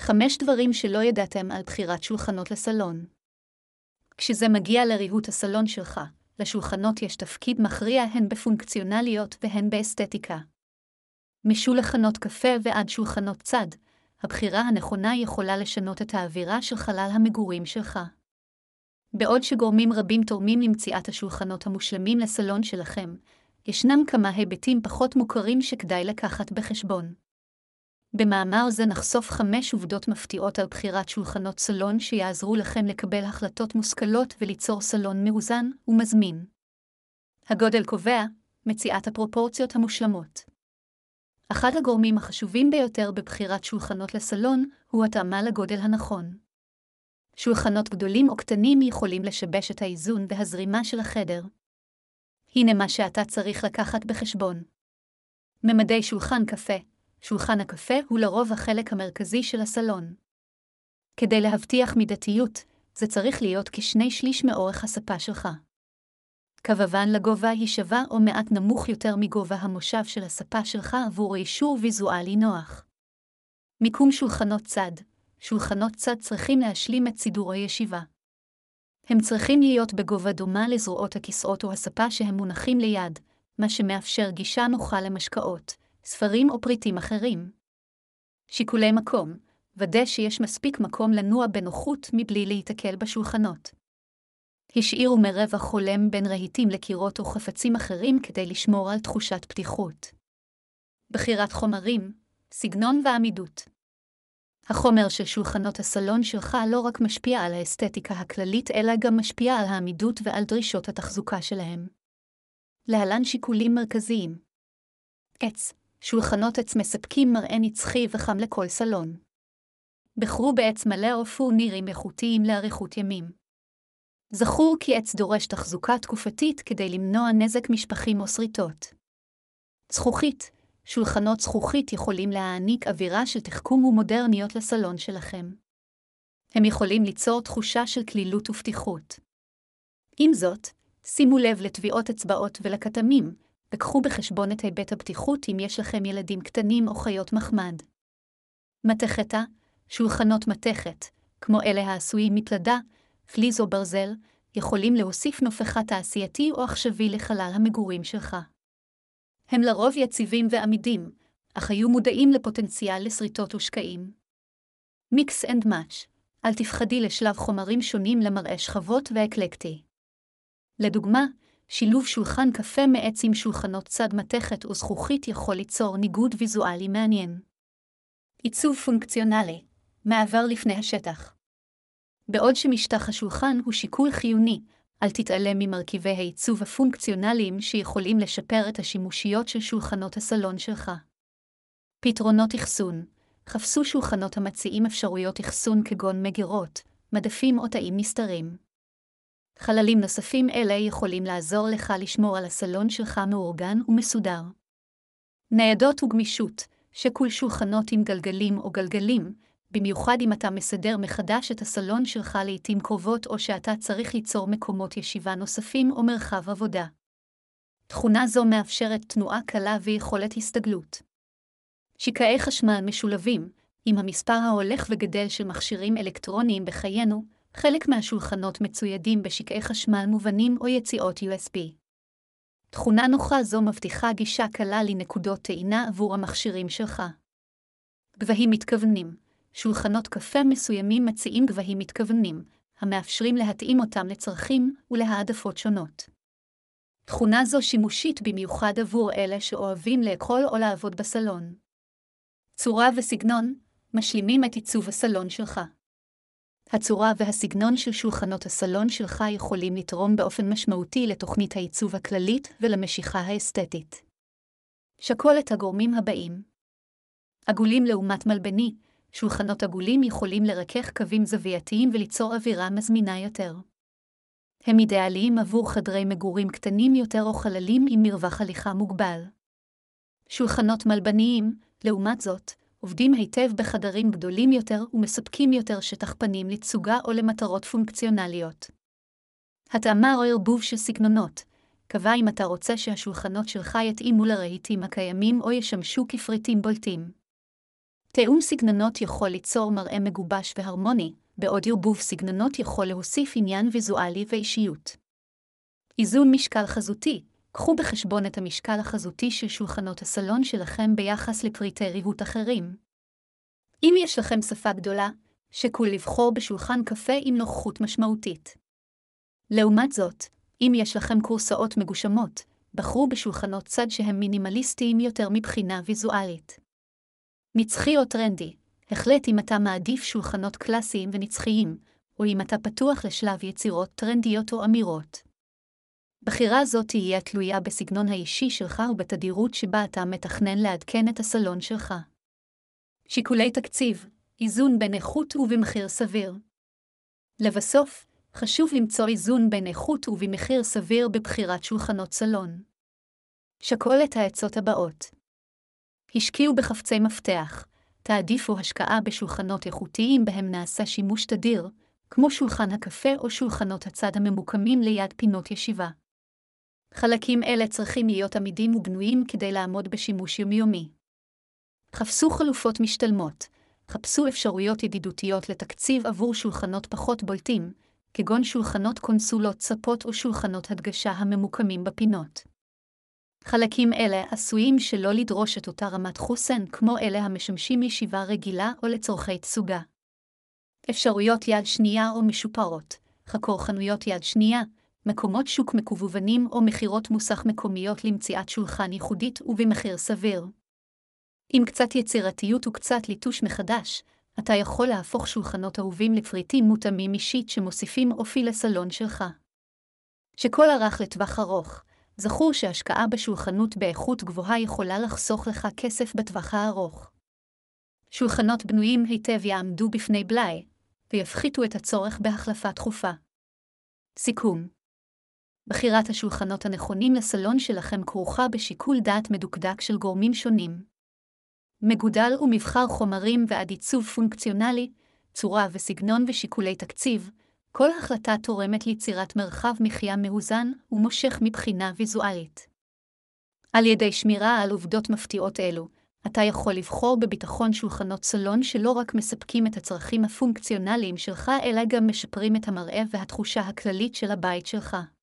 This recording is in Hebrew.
5 דברים שלא ידעתם על בחירת שולחנות לסלון. כשזה מגיע לריהוט הסלון שלך, לשולחנות יש תפקיד מכריע הן בפונקציונליות והן באסתטיקה. משולחנות קפה ועד שולחנות צד, הבחירה הנכונה יכולה לשנות את האווירה של חלל המגורים שלך. בעוד שגורמים רבים תורמים למציאת השולחנות המושלמים לסלון שלכם, ישנם כמה היבטים פחות מוכרים שכדאי לקחת בחשבון. במאמר זה נחשוף 5 עובדות מפתיעות על בחירת שולחנות סלון שיעזרו לכם לקבל החלטות מושכלות וליצור סלון מאוזן ומזמין. הגודל קובע, מציאת הפרופורציות המושלמות. אחד הגורמים החשובים ביותר בבחירת שולחנות לסלון הוא התאמה לגודל הנכון. שולחנות גדולים או קטנים יכולים לשבש את האיזון והזרימה של החדר. הנה מה שאתה צריך לקחת בחשבון. ממדי שולחן קפה. שולחן הקפה הוא לרוב החלק המרכזי של הסלון. כדי להבטיח מידתיות, זה צריך להיות כ2/3 מאורך הספה שלך. כוון לגובה היא שווה או מעט נמוך יותר מגובה המושב של הספה שלך עבור אישור ויזואלי נוח. מיקום שולחנות צד. שולחנות צד צריכים להשלים את סידור הישיבה. הם צריכים להיות בגובה דומה לזרועות הכיסאות או הספה שהם מונחים ליד, מה שמאפשר גישה נוחה למשקאות, ספרים או פריטים אחרים. שיקולי מקום, ודא שיש מספיק מקום לנוע בנוחות מבלי להתקל בשולחנות. השאירו מרווח הולם בין רהיטים לקירות או חפצים אחרים כדי לשמור על תחושת פתיחות. בחירת חומרים, סגנון ועמידות. החומר של שולחנות הסלון שלך לא רק משפיע על האסתטיקה הכללית אלא גם משפיע על העמידות ועל דרישות התחזוקה שלהם. להלן שיקולים מרכזיים. עץ. שולחנות עץ מספקים מראה נצחי וחם לכל סלון. בחרו בעץ מלא או פורנירים איכותיים לאריכות ימים. זכור כי עץ דורש תחזוקה תקופתית כדי למנוע נזק משפחים או שריטות. זכוכית. שולחנות זכוכית יכולים להעניק אווירה של תחכום ומודרניות לסלון שלכם. הם יכולים ליצור תחושה של כלילות ופתיחות. עם זאת, שימו לב לטביעות אצבעות ולכתמים, וקחו בחשבון את היבט הבטיחות אם יש לכם ילדים קטנים או חיות מחמד. מתכתה. שולחנות מתכת, כמו אלה העשויים מפלדה, פליז או ברזל, יכולים להוסיף נופך תעשייתי או עכשווי לחלל המגורים שלך. הם לרוב יציבים ועמידים, אך היו מודעים לפוטנציאל לשריטות ושקעים. מיקס אנד מאץ'. אל תפחדי לשלב חומרים שונים למראה שכבות ואקלקטי. לדוגמה, שילוב שולחן קפה מעץ עם שולחנות צד מתכת וזכוכית יכול ליצור ניגוד ויזואלי מעניין. עיצוב פונקציונלי. מעבר לפני השטח. בעוד שמשטח השולחן הוא שיקול חיוני, אל תתעלם ממרכיבי העיצוב הפונקציונליים שיכולים לשפר את השימושיות של שולחנות הסלון שלך. פתרונות אחסון. חפשו שולחנות המציעים אפשרויות אחסון כגון מגירות, מדפים או תאים נסתרים. חללים נוספים אלה יכולים לעזור לך לשמור על הסלון שלך מאורגן ומסודר. ניידות וגמישות. שקול שולחנות עם גלגלים או גלגלים, במיוחד אם אתה מסדר מחדש את הסלון שלך לעתים קרובות או שאתה צריך ליצור מקומות ישיבה נוספים או מרחב עבודה. תכונה זו מאפשרת תנועה קלה ויכולת הסתגלות. שקעי חשמל משולבים. עם המספר ההולך וגדל של מכשירים אלקטרוניים בחיינו, חלק מהשולחנות מצוידים בשקעי חשמל מובנים או יציאות USB. תכונה נוחה זו מבטיחה גישה קלה לנקודות טעינה עבור המכשירים שלך. גבהים מתכוונים. שולחנות קפה מסוימים מציעים גבהים מתכוונים, המאפשרים להתאים אותם לצרכים ולהעדפות שונות. תכונה זו שימושית במיוחד עבור אלה שאוהבים לאכול או לעבוד בסלון. צורה וסגנון משלימים את עיצוב הסלון שלך. הצורה והסגנון של שולחנות הסלון שלך יכולים לתרום באופן משמעותי לתוכנית העיצוב הכללית ולמשיכה האסתטית. שקול את הגורמים הבאים. עגולים לעומת מלבני. שולחנות עגולים יכולים לרכך קווים זווייתיים וליצור אווירה מזמינה יותר. הם אידיאליים עבור חדרי מגורים קטנים יותר או חללים עם מרווח הליכה מוגבל. שולחנות מלבניים, לעומת זאת, עובדים היטב בחדרים גדולים יותר ומספקים יותר שטח פנים לתצוגה או למטרות פונקציונליות. התאמה או ערבוב של סגנונות. קבע אם אתה רוצה שהשולחנות שלך יתאימו לרהיטים הקיימים או ישמשו כפריטים בולטים. תיאום סגנונות יכול ליצור מראה מגובש והרמוני, בעוד ערבוב סגנונות יכול להוסיף עניין ויזואלי ואישיות. איזון משקל חזותי. קחו בחשבון את המשקל החזותי של שולחנות הסלון שלכם ביחס לפריטי ריהוט אחרים. אם יש לכם שפה גדולה, שקול לבחור בשולחן קפה עם נוכחות משמעותית. לעומת זאת, אם יש לכם כורסאות מגושמות, בחרו בשולחנות צד שהם מינימליסטיים יותר מבחינה ויזואלית. נצחי או טרנדי. החלט אם אתה מעדיף שולחנות קלאסיים ונצחיים, או אם אתה פתוח לשלב יצירות טרנדיות או אמירות. בחירה זו תהיה תלויה בסגנון האישי שלך ובתדירות שבה אתה מתכנן לעדכן את הסלון שלך. שיקולי תקציב, איזון בין איכות ובמחיר סביר. לבסוף, חשוב למצוא איזון בין איכות ובמחיר סביר בבחירת שולחנות סלון. שקול את העצות הבאות. השקיעו בחפצי מפתח. תעדיפו השקעה בשולחנות איכותיים בהם נעשה שימוש תדיר, כמו שולחן הקפה או שולחנות הצד הממוקמים ליד פינות ישיבה. חלקים אלה צריכים להיות עמידים ובנויים כדי לעמוד בשימוש יומיומי. חפשו חלופות משתלמות. חפשו אפשרויות ידידותיות לתקציב עבור שולחנות פחות בולטים, כגון שולחנות קונסולות צפות או שולחנות הדגשה הממוקמים בפינות. חלקים אלה עשויים שלא לדרוש את אותה רמת חוסן כמו אלה המשמשים ישיבה רגילה או לצורכי תסוגה. אפשרויות יד שנייה או משופרות. חקור חנויות יד שנייה, מקומות שוק מקוונים או מחירות מוסך מקומיות למציאת שולחן ייחודית ובמחיר סביר. עם קצת יצירתיות וקצת ליטוש מחדש, אתה יכול להפוך שולחנות אהובים לפריטים מותאמים אישית שמוסיפים אופי לסלון שלך. שכל ערך לטווח ארוך. זכור שהשקעה בשולחנות באיכות גבוהה יכולה לחסוך לך כסף בטווח הארוך. שולחנות בנויים היטב יעמדו בפני בלאי, ויפחיתו את הצורך בהחלפה תכופה. סיכום. בחירת השולחנות הנכונים לסלון שלכם כרוכה בשיקול דעת מדוקדק של גורמים שונים. מגודל ומבחר חומרים ועד עיצוב פונקציונלי, צורה וסגנון ושיקולי תקציב, כל החלטה תורמת ליצירת מרחב מחיה מאוזן ומושך מבחינה ויזואלית. על ידי שמירה על עובדות מפתיעות אלו, אתה יכול לבחור בביטחון שולחנות סלון שלא רק מספקים את הצרכים הפונקציונליים שלך, אלא גם משפרים את המראה והתחושה הכללית של הבית שלך.